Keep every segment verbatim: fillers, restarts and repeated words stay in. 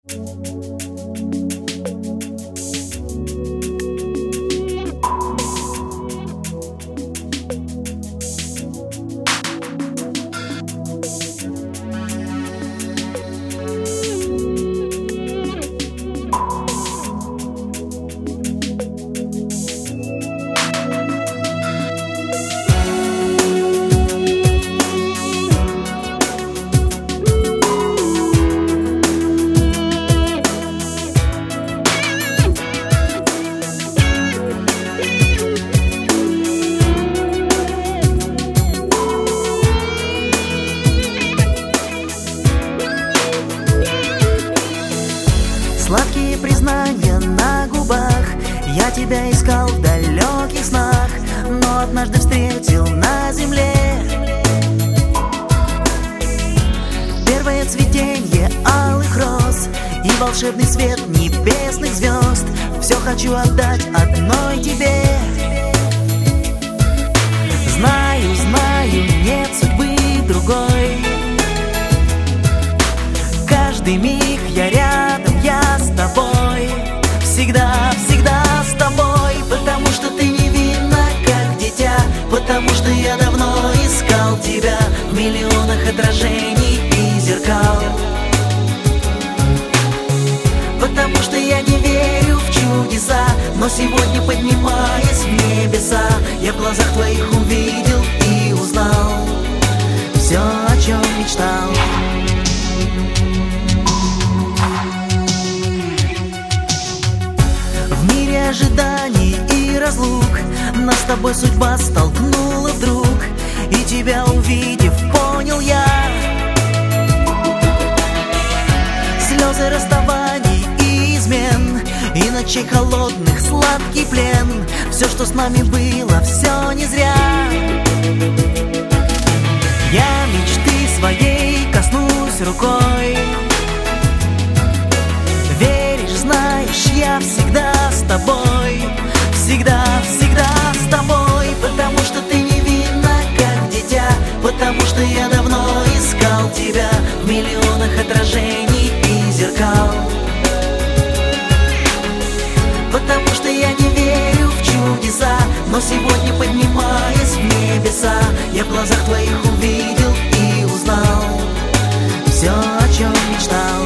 Сладкие признания на губах, я тебя искал в далеких снах, но однажды встретил на земле. Первое цветенье алых роз и волшебный свет небесных звезд. Все хочу отдать одной тебе. Знаю, знаю, нет судьбы другой. Каждый миг я рядом, я с тобой. Всегда, всегда с тобой. Потому что ты невинна, как дитя. Потому что я давно искал тебя в миллионах отражений и зеркал. Потому что я не верю в чудеса, но сегодня, поднимаясь в небеса, я в глазах твоих увидел и узнал все, о чем мечтал. В мире ожиданий и разлук нас с тобой судьба столкнула вдруг, и тебя увидев, понял я слезы расставаний и измен, и ночей холодных сладкий плен. Все, что с нами было, все не зря. Я мечты своей коснусь рукой. Веришь, знаешь, я всегда с тобой. Всегда, всегда с тобой. Потому что ты невинна, как дитя. Потому что я давно искал тебя в миллионах отражений и зеркал. Потому что я не верю в чудеса, но сегодня, поднимаясь в небеса, я в глазах твоих увидел и узнал все, о чем мечтал.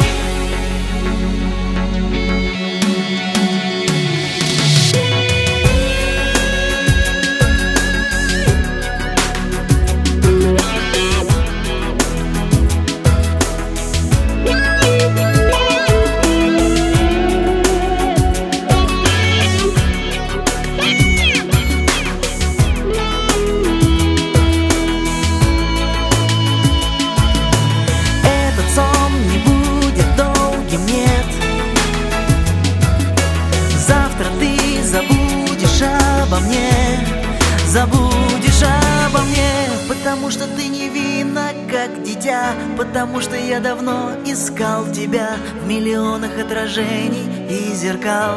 Забудешь обо мне, потому что ты невинна, как дитя. Потому что я давно искал тебя в миллионах отражений и зеркал.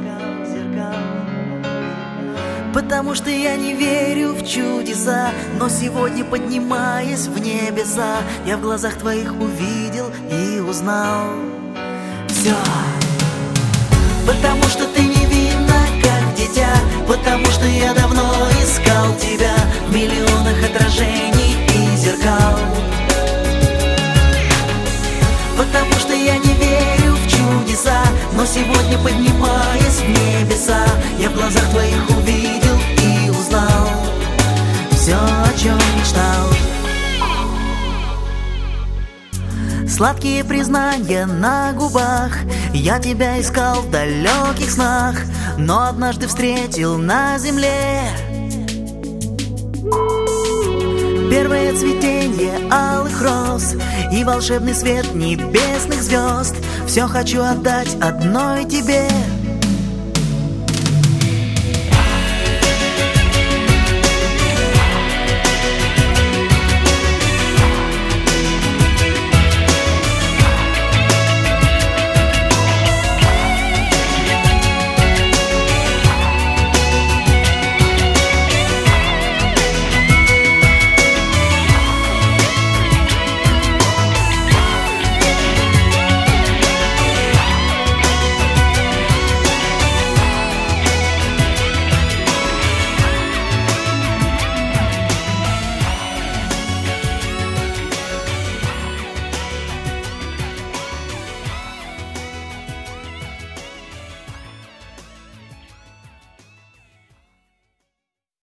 Потому что я не верю в чудеса, но сегодня, поднимаясь в небеса, я в глазах твоих увидел и узнал все. Потому что ты невинна, как дитя. Потому что я давно искал тебя в миллионах отражений и зеркал. Потому что я не верю в чудеса, но сегодня, поднимаясь в небеса, я в глазах твоих увидел и узнал все, о чем мечтал. Сладкие признания на губах, я тебя искал в далеких снах, но однажды встретил на земле. Первое цветенье алых роз и волшебный свет небесных звезд. Все хочу отдать одной тебе.